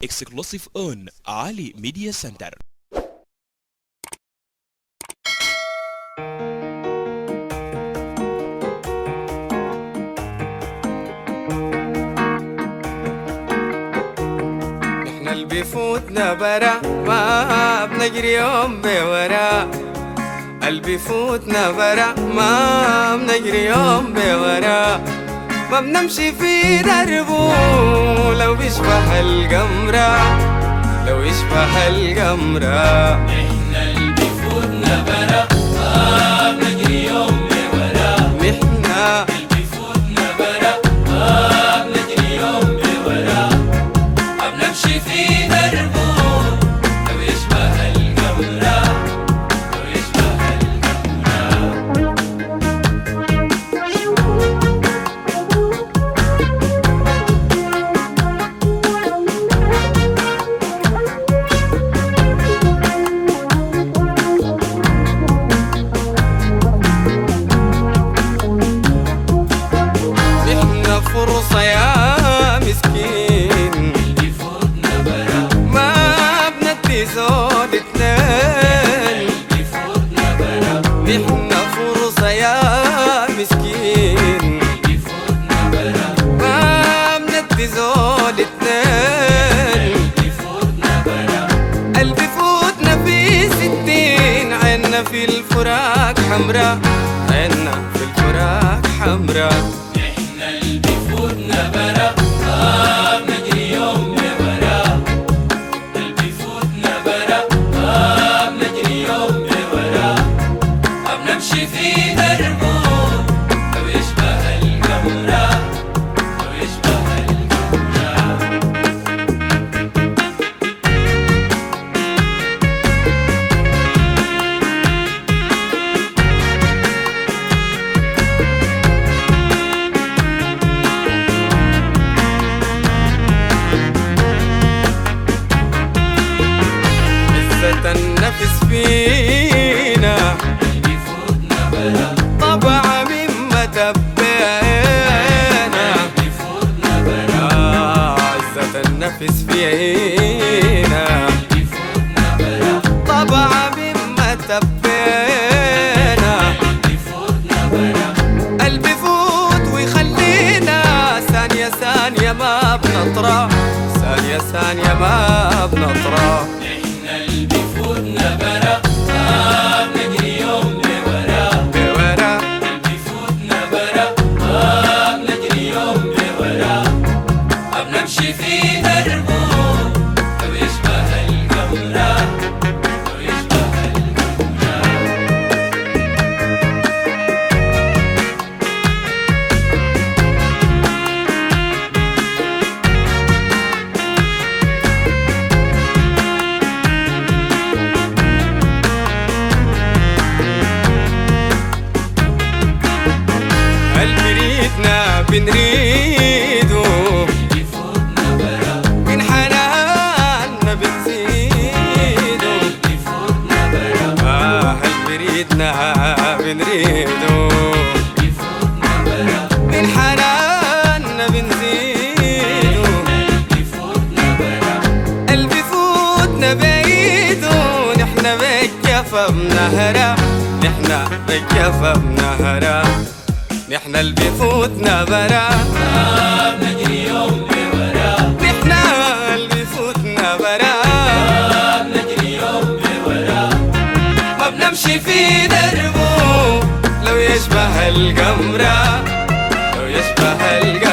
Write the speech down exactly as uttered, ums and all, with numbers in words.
exclusive on Ali Media Center. نحن اللي بيفوتنا برا ما بنجري يوم بورا، اللي بيفوتنا برا ما بنجري يوم بورا، ما بنمشي في دربه لو بيشبه القمرة، لو يشبه القمرة. نحن اللي بيفوتنا برا ما بنجري يوم بورا، نحن اللي بيفوتنا برا ما بنجري يوم بورا، ما بنمشي في دربه لو يشبه القمرة، لو يشبه القمرة. فرصة يا مسكين بيفوتنا برا ما بندي زود اتنين، بيفوتنا برا نحن فرصة يا مسكين بيفوتنا برا ما بندي زود اتنين، بيفوتنا برا اللي بيفوتنا في ستين، عنا في الفراق حمرا، عنا في الفراق حمرا. نحن اللي بيفوتنا برا ما بنجري يوم بورا، اللي بيفوتنا برا ما بنجري يوم بورا، ما بنمشي في دربه لو يشبه القمرة، لو يشبه القمرة. النفس فينا بيفوتنا برا طبع مما تبينا، بيفوتنا برا عزة النفس فينا بيفوتنا برا طبع مما تبينا، بيفوتنا برا اللي بيفوت ويخلينا ثانية ثانية ما بنطرى، ثانية ثانية ما بنطرى. نحن اللي بيفوتنا برا ما بنجري يوم بورا، بورا اللي بيفوتنا برا ما بنجري يوم بورا، ما بنمشي في دربه لو يشبه القمرة، لو يشبه القمرة. البريدنا بنريده بيفوتنا برا من حناننا بنزيده، بيفوتنا برا آه البريدنا بنريده بيفوتنا برا من حناننا بنزيده، بيفوتنا برا اللي بيفوتنا بعيده، نحن بالجفا بنهرة، نحن بالجفا بنهرة، نحن اللي بيفوتنا برا ما بنجري يوم بورا، نحن اللي بيفوتنا برا ما بنجري يوم بورا، ما بنمشي في دربه لو يشبه القمرة، لو يشبه القمرة.